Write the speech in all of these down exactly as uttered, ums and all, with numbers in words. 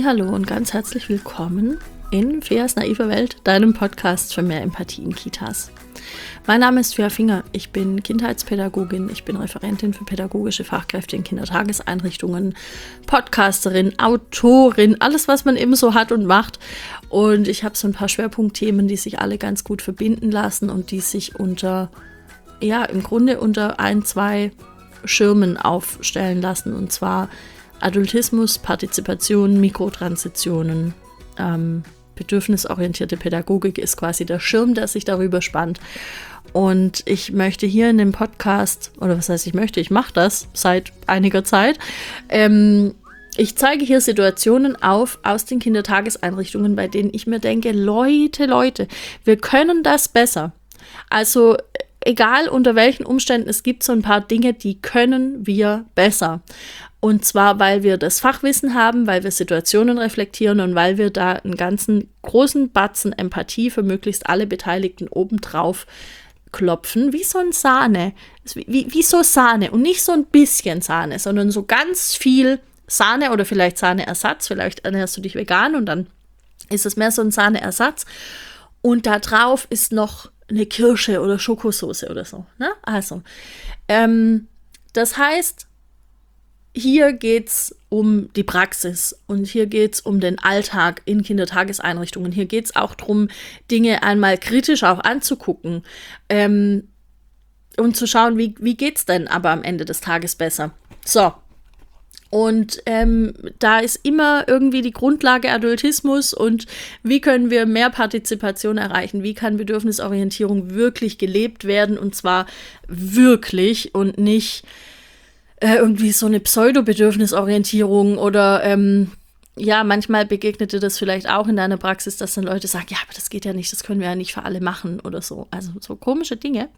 Hallo und ganz herzlich willkommen in Feas naiver Welt, deinem Podcast für mehr Empathie in Kitas. Mein Name ist Fea Finger, ich bin Kindheitspädagogin, ich bin Referentin für pädagogische Fachkräfte in Kindertageseinrichtungen, Podcasterin, Autorin, alles was man eben so hat und macht. Und ich habe so ein paar Schwerpunktthemen, die sich alle ganz gut verbinden lassen und die sich unter, ja, im Grunde unter ein, zwei Schirmen aufstellen lassen. Und zwar Adultismus, Partizipation, Mikrotransitionen, ähm, bedürfnisorientierte Pädagogik ist quasi der Schirm, der sich darüber spannt. Und ich möchte hier in dem Podcast, oder was heißt ich möchte, ich mache das seit einiger Zeit, ähm, ich zeige hier Situationen auf aus den Kindertageseinrichtungen, bei denen ich mir denke, Leute, Leute, wir können das besser. Also egal unter welchen Umständen, es gibt so ein paar Dinge, die können wir besser. Und zwar, weil wir das Fachwissen haben, weil wir Situationen reflektieren und weil wir da einen ganzen großen Batzen Empathie für möglichst alle Beteiligten obendrauf klopfen, wie so ein Sahne, wie, wie so Sahne und nicht so ein bisschen Sahne, sondern so ganz viel Sahne oder vielleicht Sahneersatz, vielleicht ernährst du dich vegan und dann ist es mehr so ein Sahneersatz und da drauf ist noch eine Kirsche oder Schokosauce oder so, ne? Also, ähm, das heißt, hier geht es um die Praxis und hier geht es um den Alltag in Kindertageseinrichtungen. Hier geht es auch darum, Dinge einmal kritisch auch anzugucken ähm, und zu schauen, wie, wie geht es denn aber am Ende des Tages besser. So, und ähm, da ist immer irgendwie die Grundlage Adultismus und wie können wir mehr Partizipation erreichen? Wie kann Bedürfnisorientierung wirklich gelebt werden und zwar wirklich und nicht Äh, irgendwie so eine Pseudo-Bedürfnisorientierung oder ähm, ja, manchmal begegnete das vielleicht auch in deiner Praxis, dass dann Leute sagen, ja, aber das geht ja nicht, das können wir ja nicht für alle machen oder so. Also so komische Dinge.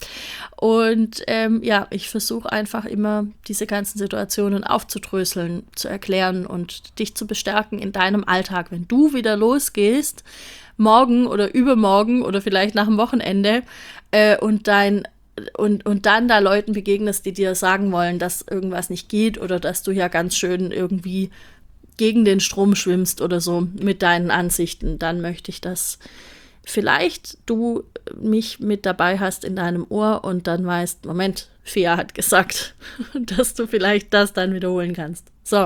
Und ähm, ja, ich versuche einfach immer, diese ganzen Situationen aufzudröseln, zu erklären und dich zu bestärken in deinem Alltag. Wenn du wieder losgehst, morgen oder übermorgen oder vielleicht nach dem Wochenende äh, und dein Und, und dann da Leuten begegnest, die dir sagen wollen, dass irgendwas nicht geht oder dass du ja ganz schön irgendwie gegen den Strom schwimmst oder so mit deinen Ansichten, dann möchte ich, dass vielleicht du mich mit dabei hast in deinem Ohr und dann weißt, Moment, Fea hat gesagt, dass du vielleicht das dann wiederholen kannst. So,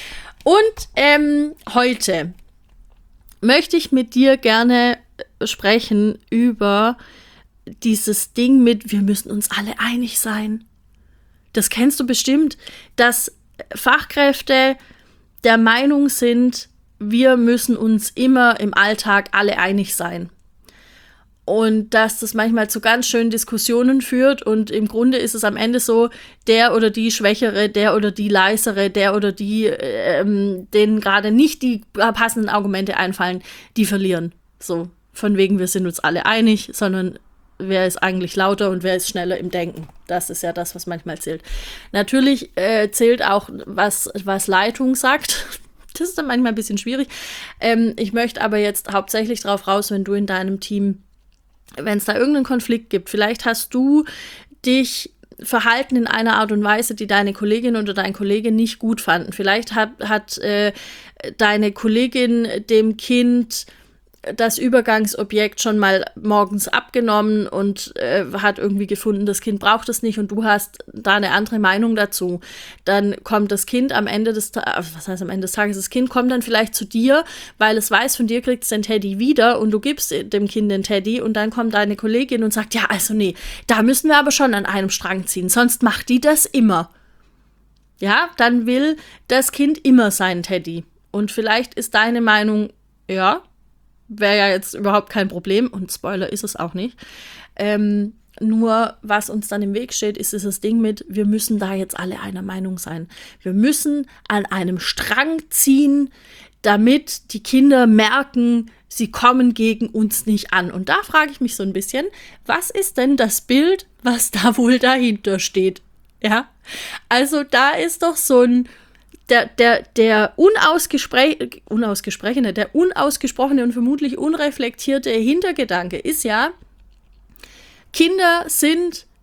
und ähm, heute möchte ich mit dir gerne sprechen über dieses Ding mit, wir müssen uns alle einig sein. Das kennst du bestimmt, dass Fachkräfte der Meinung sind, wir müssen uns immer im Alltag alle einig sein. Und dass das manchmal zu ganz schönen Diskussionen führt und im Grunde ist es am Ende so, der oder die Schwächere, der oder die Leisere, der oder die, ähm, denen gerade nicht die passenden Argumente einfallen, die verlieren. So, von wegen, wir sind uns alle einig, sondern wer ist eigentlich lauter und wer ist schneller im Denken. Das ist ja das, was manchmal zählt. Natürlich äh, zählt auch, was, was Leitung sagt. Das ist dann manchmal ein bisschen schwierig. Ähm, ich möchte aber jetzt hauptsächlich drauf raus, wenn du in deinem Team, wenn es da irgendeinen Konflikt gibt, vielleicht hast du dich verhalten in einer Art und Weise, die deine Kollegin oder dein Kollege nicht gut fanden. Vielleicht hat, hat äh, deine Kollegin dem Kind das Übergangsobjekt schon mal morgens abgenommen und äh, hat irgendwie gefunden, das Kind braucht es nicht und du hast da eine andere Meinung dazu. Dann kommt das Kind am Ende des Tages, was heißt am Ende des Tages, das Kind kommt dann vielleicht zu dir, weil es weiß, von dir kriegt es den Teddy wieder und du gibst dem Kind den Teddy und dann kommt deine Kollegin und sagt, ja, also nee, da müssen wir aber schon an einem Strang ziehen, sonst macht die das immer. Ja, dann will das Kind immer seinen Teddy. Und vielleicht ist deine Meinung, ja, wäre ja jetzt überhaupt kein Problem und Spoiler ist es auch nicht. Ähm, nur was uns dann im Weg steht, ist dieses Ding mit, wir müssen da jetzt alle einer Meinung sein. Wir müssen an einem Strang ziehen, damit die Kinder merken, sie kommen gegen uns nicht an. Und da frage ich mich so ein bisschen, was ist denn das Bild, was da wohl dahinter steht? Ja, also da ist doch so ein Der, der, der unausgespre- unausgesprochene, der unausgesprochene und vermutlich unreflektierte Hintergedanke ist ja, Kinder sind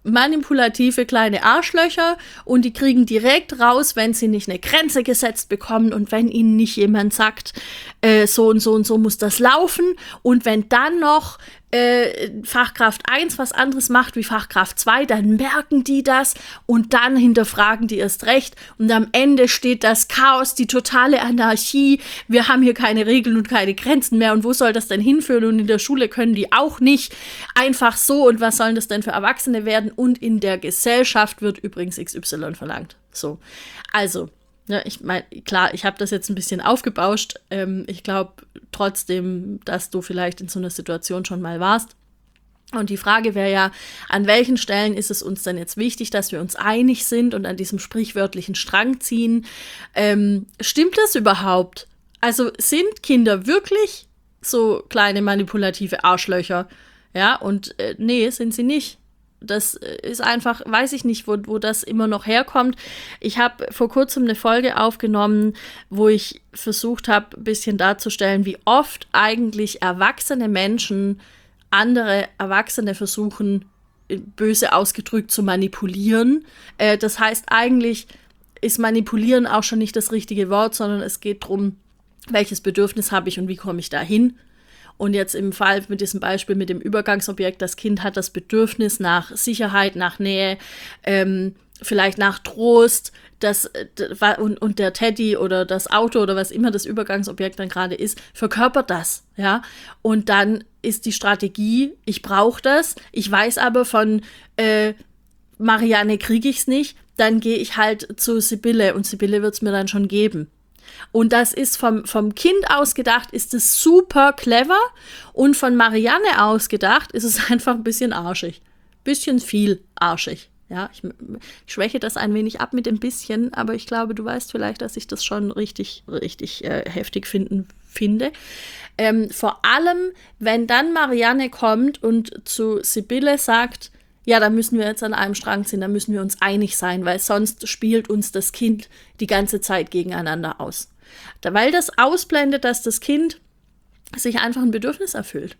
manipulative kleine Arschlöcher und die kriegen direkt raus, wenn sie nicht eine Grenze gesetzt bekommen und wenn ihnen nicht jemand sagt, äh, so und so und so muss das laufen und wenn dann noch äh, Fachkraft eins was anderes macht wie Fachkraft zwei, dann merken die das und dann hinterfragen die erst recht und am Ende steht das Chaos, die totale Anarchie, wir haben hier keine Regeln und keine Grenzen mehr und wo soll das denn hinführen und in der Schule können die auch nicht einfach so und was sollen das denn für Erwachsene werden und in der Gesellschaft wird übrigens X Y verlangt. So, also ja, ich meine, klar, ich habe das jetzt ein bisschen aufgebauscht. Ähm, ich glaube trotzdem, dass du vielleicht in so einer Situation schon mal warst. Und die Frage wäre ja, an welchen Stellen ist es uns denn jetzt wichtig, dass wir uns einig sind und an diesem sprichwörtlichen Strang ziehen? Ähm, stimmt das überhaupt? Also sind Kinder wirklich so kleine manipulative Arschlöcher? Ja, und äh, nee, sind sie nicht. Das ist einfach, weiß ich nicht, wo, wo das immer noch herkommt. Ich habe vor kurzem eine Folge aufgenommen, wo ich versucht habe, ein bisschen darzustellen, wie oft eigentlich erwachsene Menschen andere Erwachsene versuchen, böse ausgedrückt, zu manipulieren. Äh, das heißt, eigentlich ist manipulieren auch schon nicht das richtige Wort, sondern es geht darum, welches Bedürfnis habe ich und wie komme ich da hin. Und jetzt im Fall mit diesem Beispiel mit dem Übergangsobjekt, das Kind hat das Bedürfnis nach Sicherheit, nach Nähe, ähm, vielleicht nach Trost, das, und, und der Teddy oder das Auto oder was immer das Übergangsobjekt dann gerade ist, verkörpert das, ja. Und dann ist die Strategie, ich brauche das, ich weiß aber von äh, Marianne kriege ich es nicht, dann gehe ich halt zu Sibylle und Sibylle wird es mir dann schon geben. Und das ist vom, vom Kind aus gedacht, ist es super clever und von Marianne aus gedacht, ist es einfach ein bisschen arschig. Bisschen viel arschig. Ja, ich, ich schwäche das ein wenig ab mit dem bisschen, aber ich glaube, du weißt vielleicht, dass ich das schon richtig, richtig äh, heftig finden, finde. Ähm, vor allem, wenn dann Marianne kommt und zu Sibylle sagt, ja, da müssen wir jetzt an einem Strang ziehen, da müssen wir uns einig sein, weil sonst spielt uns das Kind die ganze Zeit gegeneinander aus. Da, weil das ausblendet, dass das Kind sich einfach ein Bedürfnis erfüllt.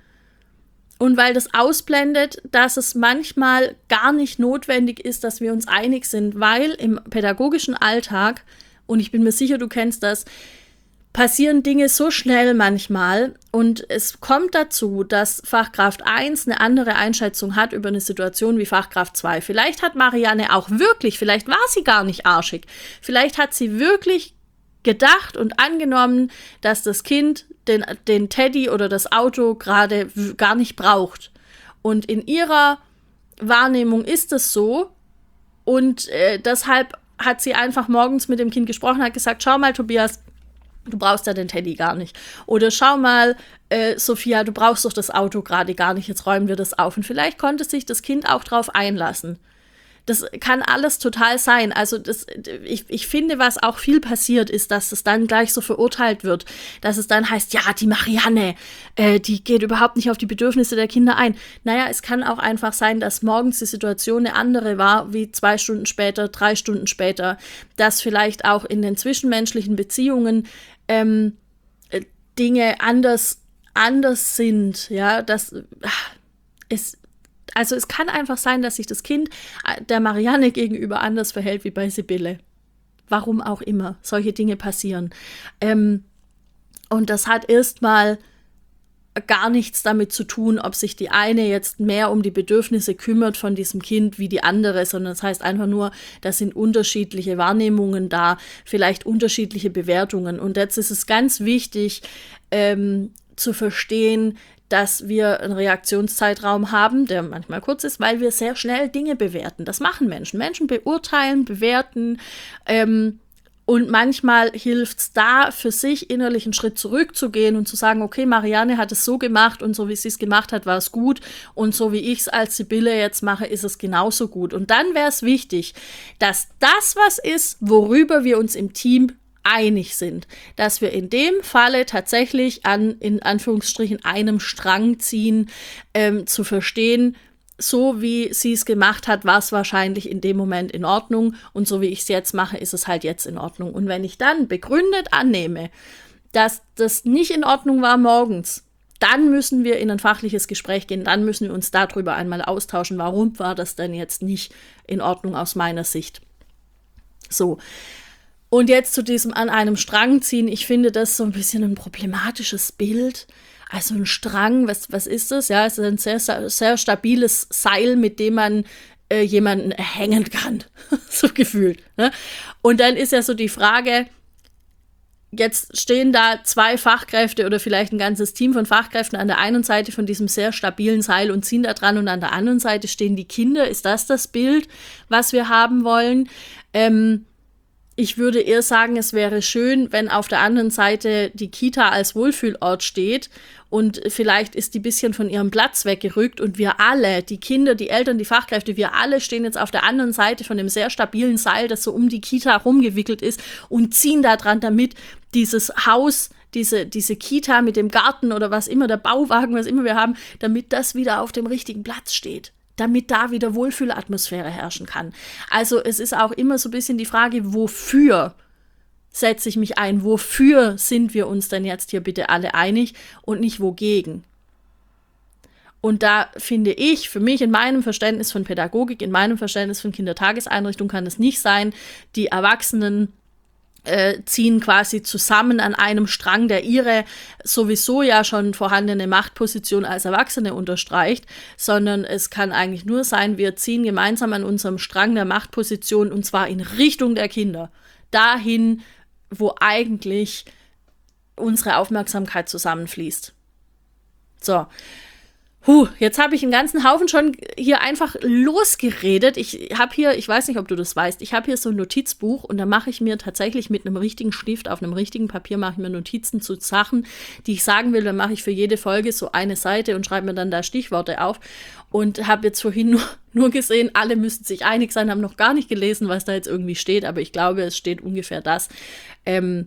Und weil das ausblendet, dass es manchmal gar nicht notwendig ist, dass wir uns einig sind, weil im pädagogischen Alltag, und ich bin mir sicher, du kennst das, passieren Dinge so schnell manchmal und es kommt dazu, dass Fachkraft eins eine andere Einschätzung hat über eine Situation wie Fachkraft zwei. Vielleicht hat Marianne auch wirklich, vielleicht war sie gar nicht arschig, vielleicht hat sie wirklich gedacht und angenommen, dass das Kind den, den Teddy oder das Auto gerade w- gar nicht braucht. Und in ihrer Wahrnehmung ist es so und äh, deshalb hat sie einfach morgens mit dem Kind gesprochen, hat gesagt, schau mal, Tobias, du brauchst ja den Teddy gar nicht. Oder schau mal, äh, Sophia, du brauchst doch das Auto gerade gar nicht, jetzt räumen wir das auf. Und vielleicht konnte sich das Kind auch drauf einlassen. Das kann alles total sein. Also das, ich, ich finde, was auch viel passiert, ist, dass es dann gleich so verurteilt wird. Dass es dann heißt, ja, die Marianne, äh, die geht überhaupt nicht auf die Bedürfnisse der Kinder ein. Naja, es kann auch einfach sein, dass morgens die Situation eine andere war, wie zwei Stunden später, drei Stunden später. Dass vielleicht auch in den zwischenmenschlichen Beziehungen ähm, Dinge anders, anders sind. Ja, dass ach, es Also es kann einfach sein, dass sich das Kind der Marianne gegenüber anders verhält wie bei Sibylle. Warum auch immer. Solche Dinge passieren. Ähm, und das hat erstmal gar nichts damit zu tun, ob sich die eine jetzt mehr um die Bedürfnisse kümmert von diesem Kind wie die andere, sondern das heißt einfach nur, da sind unterschiedliche Wahrnehmungen da, vielleicht unterschiedliche Bewertungen. Und jetzt ist es ganz wichtig, ähm, zu verstehen, dass wir einen Reaktionszeitraum haben, der manchmal kurz ist, weil wir sehr schnell Dinge bewerten. Das machen Menschen. Menschen beurteilen, bewerten ähm, und manchmal hilft es da, für sich innerlich einen Schritt zurückzugehen und zu sagen, okay, Marianne hat es so gemacht und so wie sie es gemacht hat, war es gut und so wie ich es als Sibylle jetzt mache, ist es genauso gut. Und dann wäre es wichtig, dass das was ist, worüber wir uns im Team einig sind, dass wir in dem Falle tatsächlich an, in Anführungsstrichen, einem Strang ziehen, ähm, zu verstehen, so wie sie es gemacht hat, war es wahrscheinlich in dem Moment in Ordnung und so wie ich es jetzt mache, ist es halt jetzt in Ordnung. Und wenn ich dann begründet annehme, dass das nicht in Ordnung war morgens, dann müssen wir in ein fachliches Gespräch gehen, dann müssen wir uns darüber einmal austauschen, warum war das denn jetzt nicht in Ordnung aus meiner Sicht. So, und jetzt zu diesem an einem Strang ziehen, ich finde das so ein bisschen ein problematisches Bild. Also ein Strang, was, was ist das? Ja, es ist ein sehr, sehr stabiles Seil, mit dem man äh, jemanden hängen kann, so gefühlt. Ne? Und dann ist ja so die Frage, jetzt stehen da zwei Fachkräfte oder vielleicht ein ganzes Team von Fachkräften an der einen Seite von diesem sehr stabilen Seil und ziehen da dran und an der anderen Seite stehen die Kinder. Ist das das Bild, was wir haben wollen? Ähm, Ich würde eher sagen, es wäre schön, wenn auf der anderen Seite die Kita als Wohlfühlort steht und vielleicht ist die ein bisschen von ihrem Platz weggerückt und wir alle, die Kinder, die Eltern, die Fachkräfte, wir alle stehen jetzt auf der anderen Seite von dem sehr stabilen Seil, das so um die Kita rumgewickelt ist und ziehen da dran, damit dieses Haus, diese, diese Kita mit dem Garten oder was immer, der Bauwagen, was immer wir haben, damit das wieder auf dem richtigen Platz steht. Damit da wieder Wohlfühlatmosphäre herrschen kann. Also es ist auch immer so ein bisschen die Frage, wofür setze ich mich ein? Wofür sind wir uns denn jetzt hier bitte alle einig und nicht wogegen? Und da finde ich, für mich in meinem Verständnis von Pädagogik, in meinem Verständnis von Kindertageseinrichtung kann es nicht sein, die Erwachsenen Äh, ziehen quasi zusammen an einem Strang, der ihre sowieso ja schon vorhandene Machtposition als Erwachsene unterstreicht, sondern es kann eigentlich nur sein, wir ziehen gemeinsam an unserem Strang der Machtposition und zwar in Richtung der Kinder. Dahin, wo eigentlich unsere Aufmerksamkeit zusammenfließt. So. Huh, jetzt habe ich einen ganzen Haufen schon hier einfach losgeredet. Ich habe hier, ich weiß nicht, ob du das weißt, ich habe hier so ein Notizbuch und da mache ich mir tatsächlich mit einem richtigen Stift, auf einem richtigen Papier mache ich mir Notizen zu Sachen, die ich sagen will. Dann mache ich für jede Folge so eine Seite und schreibe mir dann da Stichworte auf und habe jetzt vorhin nur, nur gesehen, alle müssen sich einig sein, haben noch gar nicht gelesen, was da jetzt irgendwie steht, aber ich glaube, es steht ungefähr das, ähm,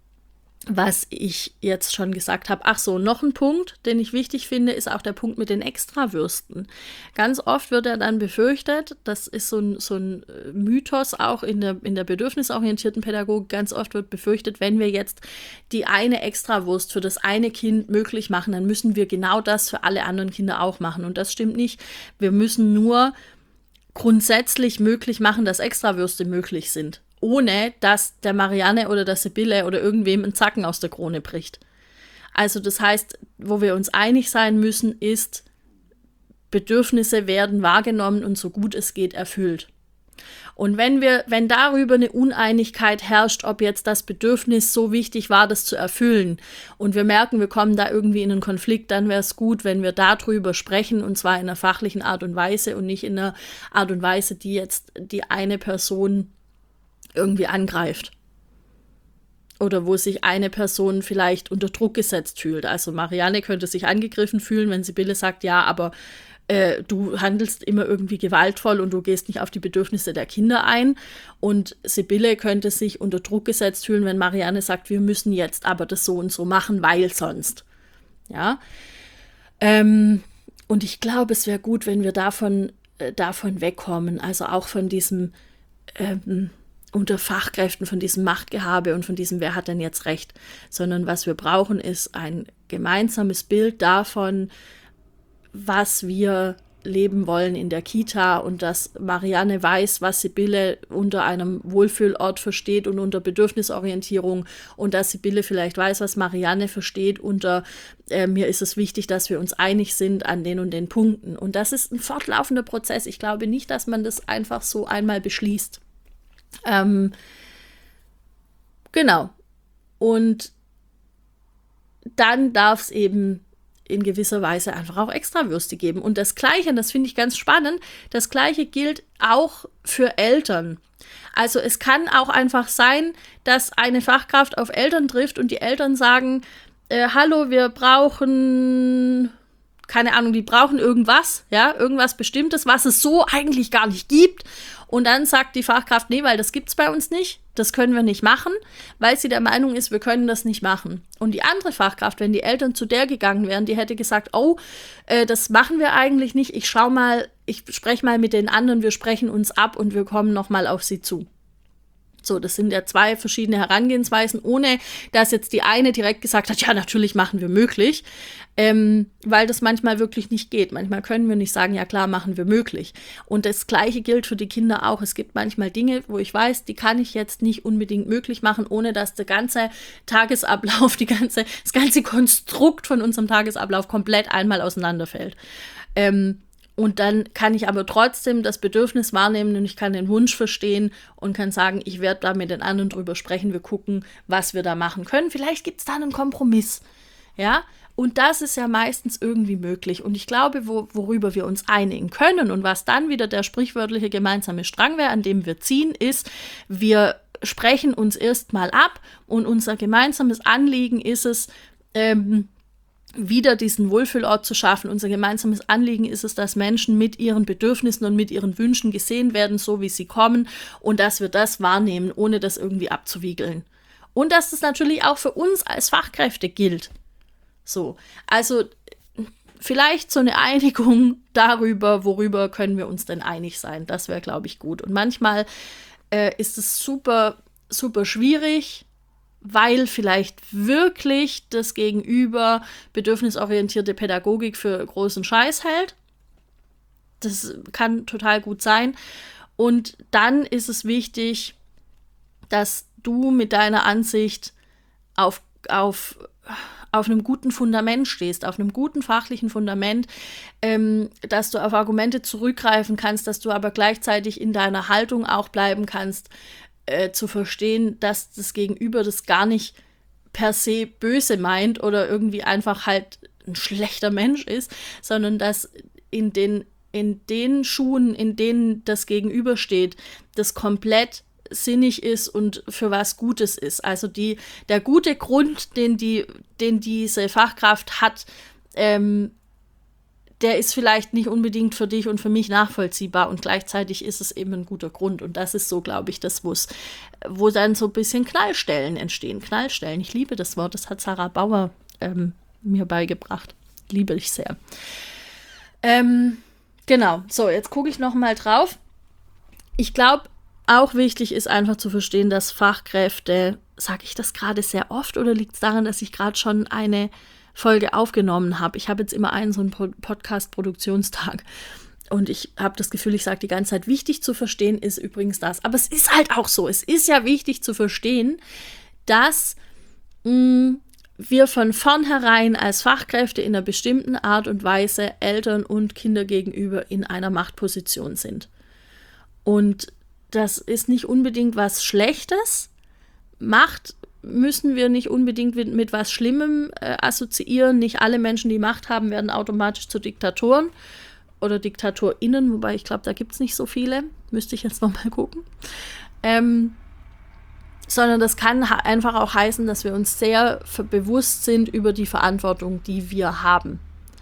was ich jetzt schon gesagt habe. Ach so, noch ein Punkt, den ich wichtig finde, ist auch der Punkt mit den Extrawürsten. Ganz oft wird er dann befürchtet, das ist so ein, so ein Mythos auch in der, in der bedürfnisorientierten Pädagogik, ganz oft wird befürchtet, wenn wir jetzt die eine Extrawurst für das eine Kind möglich machen, dann müssen wir genau das für alle anderen Kinder auch machen. Und das stimmt nicht. Wir müssen nur grundsätzlich möglich machen, dass Extrawürste möglich sind, ohne dass der Marianne oder der Sibylle oder irgendwem ein Zacken aus der Krone bricht. Also das heißt, wo wir uns einig sein müssen, ist, Bedürfnisse werden wahrgenommen und so gut es geht erfüllt. Und wenn wir, wenn darüber eine Uneinigkeit herrscht, ob jetzt das Bedürfnis so wichtig war, das zu erfüllen, und wir merken, wir kommen da irgendwie in einen Konflikt, dann wäre es gut, wenn wir darüber sprechen, und zwar in einer fachlichen Art und Weise und nicht in einer Art und Weise, die jetzt die eine Person irgendwie angreift. Oder wo sich eine Person vielleicht unter Druck gesetzt fühlt. Also Marianne könnte sich angegriffen fühlen, wenn Sibylle sagt, ja, aber äh, du handelst immer irgendwie gewaltvoll und du gehst nicht auf die Bedürfnisse der Kinder ein. Und Sibylle könnte sich unter Druck gesetzt fühlen, wenn Marianne sagt, wir müssen jetzt aber das so und so machen, weil sonst. Ja. Ähm, und ich glaube, es wäre gut, wenn wir davon, äh, davon wegkommen. Also auch von diesem ähm, unter Fachkräften, von diesem Machtgehabe und von diesem, wer hat denn jetzt recht, sondern was wir brauchen, ist ein gemeinsames Bild davon, was wir leben wollen in der Kita und dass Marianne weiß, was Sibylle unter einem Wohlfühlort versteht und unter Bedürfnisorientierung und dass Sibylle vielleicht weiß, was Marianne versteht unter äh, mir ist es wichtig, dass wir uns einig sind an den und den Punkten. Und das ist ein fortlaufender Prozess. Ich glaube nicht, dass man das einfach so einmal beschließt. Ähm, genau. Und dann darf es eben in gewisser Weise einfach auch Extrawürste geben. Und das Gleiche, das finde ich ganz spannend, das Gleiche gilt auch für Eltern. Also es kann auch einfach sein, dass eine Fachkraft auf Eltern trifft und die Eltern sagen, äh, hallo, wir brauchen, keine Ahnung, die brauchen irgendwas, ja, irgendwas Bestimmtes, was es so eigentlich gar nicht gibt. Und dann sagt die Fachkraft, nee, weil das gibt's bei uns nicht, das können wir nicht machen, weil sie der Meinung ist, wir können das nicht machen. Und die andere Fachkraft, wenn die Eltern zu der gegangen wären, die hätte gesagt, oh, äh, das machen wir eigentlich nicht, ich schau mal, ich spreche mal mit den anderen, wir sprechen uns ab und wir kommen nochmal auf sie zu. So, das sind ja zwei verschiedene Herangehensweisen, ohne dass jetzt die eine direkt gesagt hat, ja, natürlich machen wir möglich, ähm, weil das manchmal wirklich nicht geht. Manchmal können wir nicht sagen, ja klar, machen wir möglich. Und das Gleiche gilt für die Kinder auch. Es gibt manchmal Dinge, wo ich weiß, die kann ich jetzt nicht unbedingt möglich machen, ohne dass der ganze Tagesablauf, die ganze, das ganze Konstrukt von unserem Tagesablauf komplett einmal auseinanderfällt. Ähm, Und dann kann ich aber trotzdem das Bedürfnis wahrnehmen und ich kann den Wunsch verstehen und kann sagen, ich werde da mit den anderen drüber sprechen, wir gucken, was wir da machen können. Vielleicht gibt es da einen Kompromiss, ja. Und das ist ja meistens irgendwie möglich. Und ich glaube, wo, worüber wir uns einigen können und was dann wieder der sprichwörtliche gemeinsame Strang wäre, an dem wir ziehen, ist, wir sprechen uns erstmal ab und unser gemeinsames Anliegen ist es, ähm, wieder diesen Wohlfühlort zu schaffen. Unser gemeinsames Anliegen ist es, dass Menschen mit ihren Bedürfnissen und mit ihren Wünschen gesehen werden, so wie sie kommen und dass wir das wahrnehmen, ohne das irgendwie abzuwiegeln. Und dass das natürlich auch für uns als Fachkräfte gilt. So, also vielleicht so eine Einigung darüber, worüber können wir uns denn einig sein. Das wäre, glaube ich, gut. Und manchmal äh, ist es super, super schwierig, weil vielleicht wirklich das Gegenüber bedürfnisorientierte Pädagogik für großen Scheiß hält. Das kann total gut sein. Und dann ist es wichtig, dass du mit deiner Ansicht auf, auf, auf einem guten Fundament stehst, auf einem guten fachlichen Fundament, ähm, dass du auf Argumente zurückgreifen kannst, dass du aber gleichzeitig in deiner Haltung auch bleiben kannst, Äh, zu verstehen, dass das Gegenüber das gar nicht per se böse meint oder irgendwie einfach halt ein schlechter Mensch ist, sondern dass in den, in den Schuhen, in denen das Gegenüber steht, das komplett sinnig ist und für was Gutes ist. Also die, der gute Grund, den, die, den diese Fachkraft hat, ähm, der ist vielleicht nicht unbedingt für dich und für mich nachvollziehbar und gleichzeitig ist es eben ein guter Grund. Und das ist so, glaube ich, das, wo's, wo dann so ein bisschen Knallstellen entstehen. Knallstellen, ich liebe das Wort, das hat Sarah Bauer ähm, mir beigebracht. Liebe ich sehr. Ähm, genau, so, jetzt gucke ich noch mal drauf. Ich glaube, auch wichtig ist einfach zu verstehen, dass Fachkräfte, sage ich das gerade sehr oft oder liegt es daran, dass ich gerade schon eine Folge aufgenommen habe. Ich habe jetzt immer einen so einen Podcast-Produktionstag und ich habe das Gefühl, ich sage die ganze Zeit, wichtig zu verstehen ist übrigens das. Aber es ist halt auch so, es ist ja wichtig zu verstehen, dass mh, wir von vornherein als Fachkräfte in einer bestimmten Art und Weise Eltern und Kinder gegenüber in einer Machtposition sind. Und das ist nicht unbedingt was Schlechtes. Macht müssen wir nicht unbedingt mit, mit was Schlimmem äh, assoziieren. Nicht alle Menschen, die Macht haben, werden automatisch zu Diktatoren oder DiktatorInnen, wobei ich glaube, da gibt es nicht so viele. Müsste ich jetzt nochmal gucken. Ähm, sondern das kann ha- einfach auch heißen, dass wir uns sehr ver- bewusst sind über die Verantwortung, die wir haben.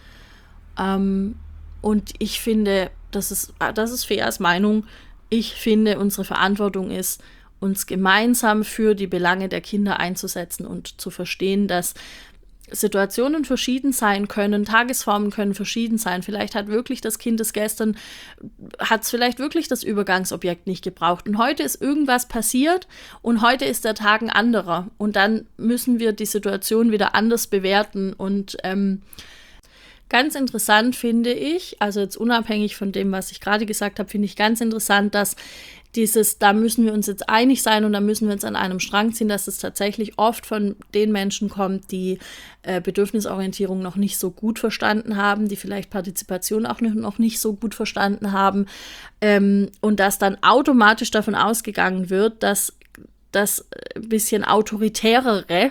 Ähm, und ich finde, das ist, das ist Feas Meinung, ich finde, unsere Verantwortung ist, uns gemeinsam für die Belange der Kinder einzusetzen und zu verstehen, dass Situationen verschieden sein können, Tagesformen können verschieden sein. Vielleicht hat wirklich das Kind das gestern, hat es vielleicht wirklich das Übergangsobjekt nicht gebraucht. Und heute ist irgendwas passiert und heute ist der Tag ein anderer. Und dann müssen wir die Situation wieder anders bewerten. Und ähm, ganz interessant finde ich, also jetzt unabhängig von dem, was ich gerade gesagt habe, finde ich ganz interessant, dass dieses, da müssen wir uns jetzt einig sein und da müssen wir uns an einem Strang ziehen, dass es tatsächlich oft von den Menschen kommt, die äh, Bedürfnisorientierung noch nicht so gut verstanden haben, die vielleicht Partizipation auch noch nicht so gut verstanden haben ähm, und dass dann automatisch davon ausgegangen wird, dass das ein bisschen autoritärere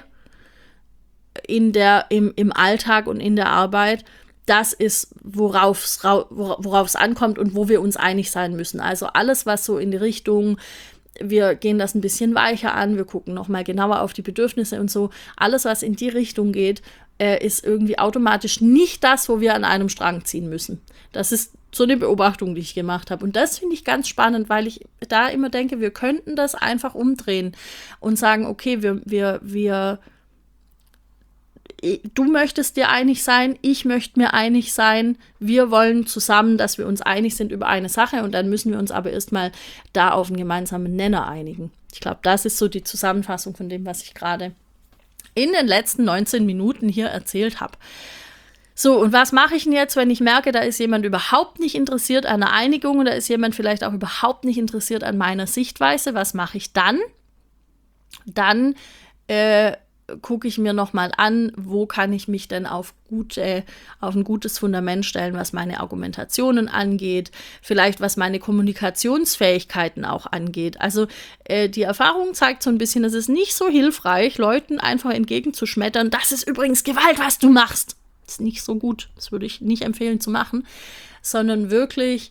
in der, im, im Alltag und in der Arbeit, das ist, worauf es ankommt und wo wir uns einig sein müssen. Also alles, was so in die Richtung, wir gehen das ein bisschen weicher an, wir gucken nochmal genauer auf die Bedürfnisse und so, alles, was in die Richtung geht, äh, ist irgendwie automatisch nicht das, wo wir an einem Strang ziehen müssen. Das ist so eine Beobachtung, die ich gemacht habe. Und das finde ich ganz spannend, weil ich da immer denke, wir könnten das einfach umdrehen und sagen, okay, wir, wir, wir du möchtest dir einig sein, ich möchte mir einig sein, wir wollen zusammen, dass wir uns einig sind über eine Sache und dann müssen wir uns aber erstmal da auf einen gemeinsamen Nenner einigen. Ich glaube, das ist so die Zusammenfassung von dem, was ich gerade in den letzten neunzehn Minuten hier erzählt habe. So, und was mache ich denn jetzt, wenn ich merke, da ist jemand überhaupt nicht interessiert an einer Einigung oder ist jemand vielleicht auch überhaupt nicht interessiert an meiner Sichtweise? Was mache ich dann? Dann äh, gucke ich mir nochmal an, wo kann ich mich denn auf, gute, auf ein gutes Fundament stellen, was meine Argumentationen angeht, vielleicht was meine Kommunikationsfähigkeiten auch angeht. Also äh, die Erfahrung zeigt so ein bisschen, es ist nicht so hilfreich, Leuten einfach entgegenzuschmettern, das ist übrigens Gewalt, was du machst. Das ist nicht so gut, das würde ich nicht empfehlen zu machen, sondern wirklich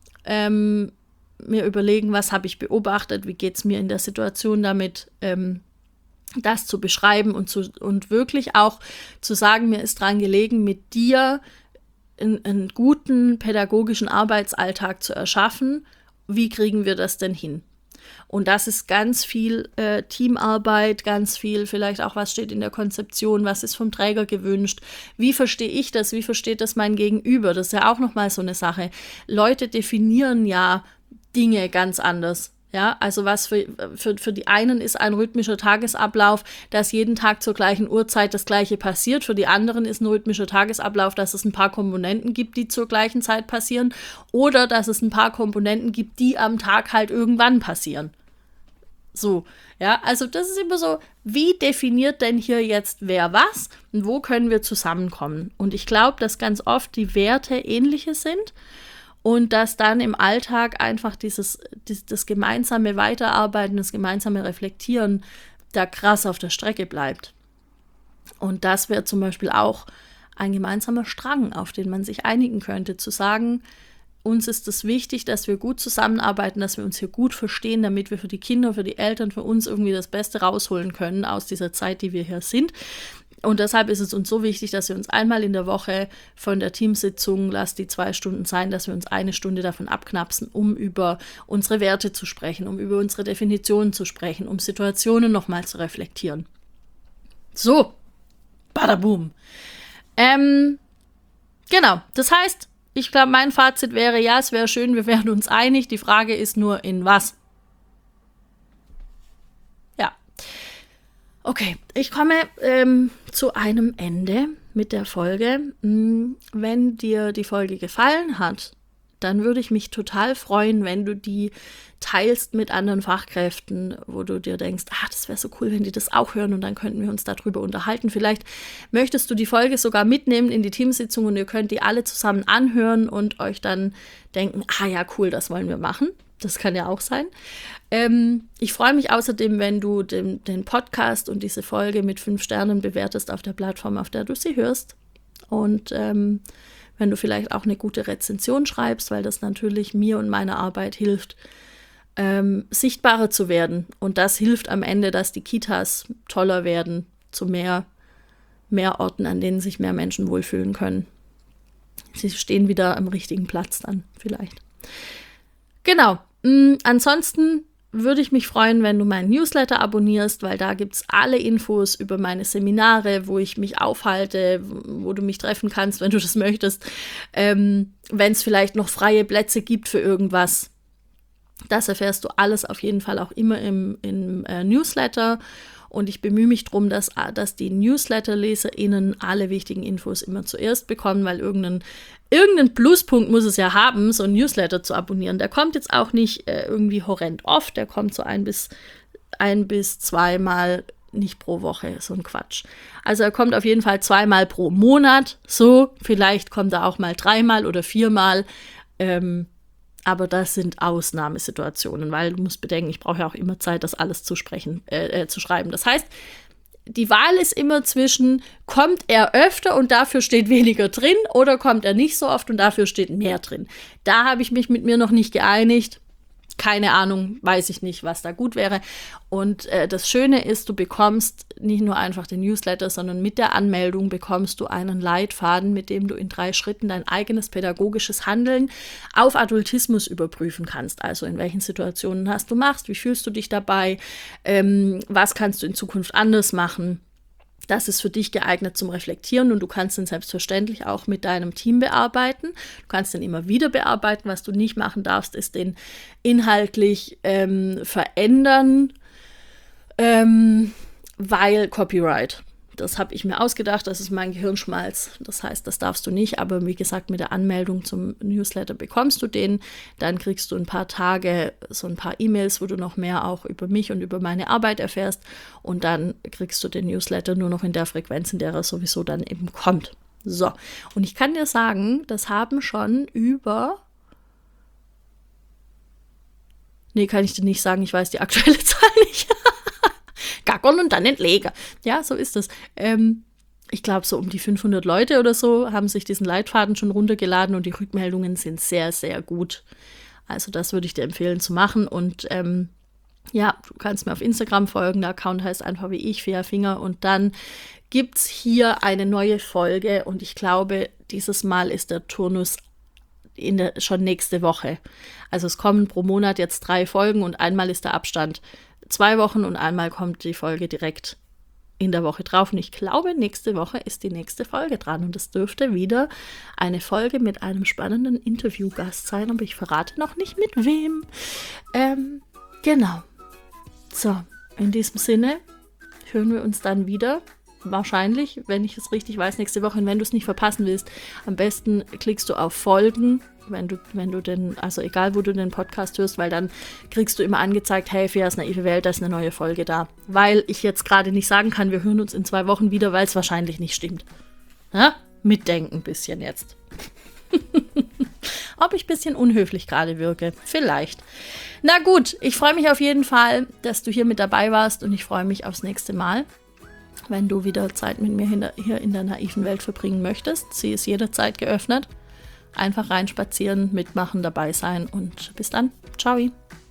ähm, mir überlegen, was habe ich beobachtet, wie geht es mir in der Situation damit, ähm, das zu beschreiben und, zu, und wirklich auch zu sagen, mir ist dran gelegen, mit dir einen, einen guten pädagogischen Arbeitsalltag zu erschaffen. Wie kriegen wir das denn hin? Und das ist ganz viel äh, Teamarbeit, ganz viel vielleicht auch, was steht in der Konzeption, was ist vom Träger gewünscht, wie verstehe ich das, wie versteht das mein Gegenüber, das ist ja auch nochmal so eine Sache. Leute definieren ja Dinge ganz anders. Ja, also was für, für, für die einen ist ein rhythmischer Tagesablauf, dass jeden Tag zur gleichen Uhrzeit das Gleiche passiert. Für die anderen ist ein rhythmischer Tagesablauf, dass es ein paar Komponenten gibt, die zur gleichen Zeit passieren. Oder dass es ein paar Komponenten gibt, die am Tag halt irgendwann passieren. So, ja, also das ist immer so, wie definiert denn hier jetzt wer was und wo können wir zusammenkommen? Und ich glaube, dass ganz oft die Werte ähnliche sind. Und dass dann im Alltag einfach dieses, das, das gemeinsame Weiterarbeiten, das gemeinsame Reflektieren da krass auf der Strecke bleibt. Und das wäre zum Beispiel auch ein gemeinsamer Strang, auf den man sich einigen könnte, zu sagen, uns ist es wichtig, dass wir gut zusammenarbeiten, dass wir uns hier gut verstehen, damit wir für die Kinder, für die Eltern, für uns irgendwie das Beste rausholen können aus dieser Zeit, die wir hier sind. Und deshalb ist es uns so wichtig, dass wir uns einmal in der Woche von der Teamsitzung, lass die zwei Stunden sein, dass wir uns eine Stunde davon abknapsen, um über unsere Werte zu sprechen, um über unsere Definitionen zu sprechen, um Situationen nochmal zu reflektieren. So, badaboom. Ähm, genau, das heißt, ich glaube, mein Fazit wäre, ja, es wäre schön, wir wären uns einig. Die Frage ist nur, in was? Ja. Okay, ich komme ähm, zu einem Ende mit der Folge. Wenn dir die Folge gefallen hat, dann würde ich mich total freuen, wenn du die teilst mit anderen Fachkräften, wo du dir denkst, ah, das wäre so cool, wenn die das auch hören und dann könnten wir uns darüber unterhalten. Vielleicht möchtest du die Folge sogar mitnehmen in die Teamsitzung und ihr könnt die alle zusammen anhören und euch dann denken, ah ja, cool, das wollen wir machen. Das kann ja auch sein. Ähm, ich freue mich außerdem, wenn du den, den Podcast und diese Folge mit fünf Sternen bewertest auf der Plattform, auf der du sie hörst. Und ähm, wenn du vielleicht auch eine gute Rezension schreibst, weil das natürlich mir und meiner Arbeit hilft, ähm, sichtbarer zu werden. Und das hilft am Ende, dass die Kitas toller werden, zu mehr, mehr Orten, an denen sich mehr Menschen wohlfühlen können. Sie stehen wieder am richtigen Platz dann vielleicht. Genau. Mhm, ansonsten würde ich mich freuen, wenn du meinen Newsletter abonnierst, weil da gibt es alle Infos über meine Seminare, wo ich mich aufhalte, wo du mich treffen kannst, wenn du das möchtest. Ähm, wenn es vielleicht noch freie Plätze gibt für irgendwas, das erfährst du alles auf jeden Fall auch immer im, im äh, Newsletter. Und ich bemühe mich darum, dass, dass die NewsletterleserInnen alle wichtigen Infos immer zuerst bekommen, weil irgendein, irgendein Pluspunkt muss es ja haben, so ein Newsletter zu abonnieren. Der kommt jetzt auch nicht äh, irgendwie horrend oft, der kommt so ein bis, ein bis zweimal, nicht pro Woche, so ein Quatsch. Also er kommt auf jeden Fall zweimal pro Monat, so, vielleicht kommt er auch mal dreimal oder viermal, ähm, aber das sind Ausnahmesituationen, weil du musst bedenken, ich brauche ja auch immer Zeit, das alles zu sprechen, äh, äh, zu schreiben. Das heißt, die Wahl ist immer zwischen, kommt er öfter und dafür steht weniger drin oder kommt er nicht so oft und dafür steht mehr drin. Da habe ich mich mit mir noch nicht geeinigt. Keine Ahnung, weiß ich nicht, was da gut wäre. Und äh, das Schöne ist, du bekommst nicht nur einfach den Newsletter, sondern mit der Anmeldung bekommst du einen Leitfaden, mit dem du in drei Schritten dein eigenes pädagogisches Handeln auf Adultismus überprüfen kannst. Also in welchen Situationen hast du machst, wie fühlst du dich dabei, ähm, was kannst du in Zukunft anders machen. Das ist für dich geeignet zum Reflektieren und du kannst ihn selbstverständlich auch mit deinem Team bearbeiten. Du kannst ihn immer wieder bearbeiten. Was du nicht machen darfst, ist den inhaltlich ähm, verändern. Ähm, weil Copyright. Das habe ich mir ausgedacht, das ist mein Gehirnschmalz. Das heißt, das darfst du nicht, aber wie gesagt, mit der Anmeldung zum Newsletter bekommst du den. Dann kriegst du ein paar Tage so ein paar E-Mails, wo du noch mehr auch über mich und über meine Arbeit erfährst. Und dann kriegst du den Newsletter nur noch in der Frequenz, in der er sowieso dann eben kommt. So, und ich kann dir sagen, das haben schon über... Nee, kann ich dir nicht sagen, ich weiß die aktuelle Zahl nicht. Gackern und dann entlegen. Ja, so ist es. Ähm, ich glaube, so um die fünfhundert Leute oder so haben sich diesen Leitfaden schon runtergeladen und die Rückmeldungen sind sehr, sehr gut. Also das würde ich dir empfehlen zu machen. Und ähm, ja, du kannst mir auf Instagram folgen. Der Account heißt einfach wie ich, Fia Finger. Und dann gibt es hier eine neue Folge und ich glaube, dieses Mal ist der Turnus in der, schon nächste Woche. Also es kommen pro Monat jetzt drei Folgen und einmal ist der Abstand zwei Wochen und einmal kommt die Folge direkt in der Woche drauf. Und ich glaube, nächste Woche ist die nächste Folge dran. Und es dürfte wieder eine Folge mit einem spannenden Interviewgast sein. Aber ich verrate noch nicht mit wem. Ähm, genau. So, in diesem Sinne hören wir uns dann wieder. Wahrscheinlich, wenn ich es richtig weiß, nächste Woche. Und wenn du es nicht verpassen willst, am besten klickst du auf Folgen, wenn du, wenn du den, also egal wo du den Podcast hörst, weil dann kriegst du immer angezeigt, hey, Fias naive Welt, da ist eine neue Folge da. Weil ich jetzt gerade nicht sagen kann, wir hören uns in zwei Wochen wieder, weil es wahrscheinlich nicht stimmt. Ja? Mitdenken ein bisschen jetzt. Ob ich ein bisschen unhöflich gerade wirke. Vielleicht. Na gut, ich freue mich auf jeden Fall, dass du hier mit dabei warst und ich freue mich aufs nächste Mal. Wenn du wieder Zeit mit mir hier in der naiven Welt verbringen möchtest, sie ist jederzeit geöffnet. Einfach reinspazieren, mitmachen, dabei sein und bis dann. Ciao.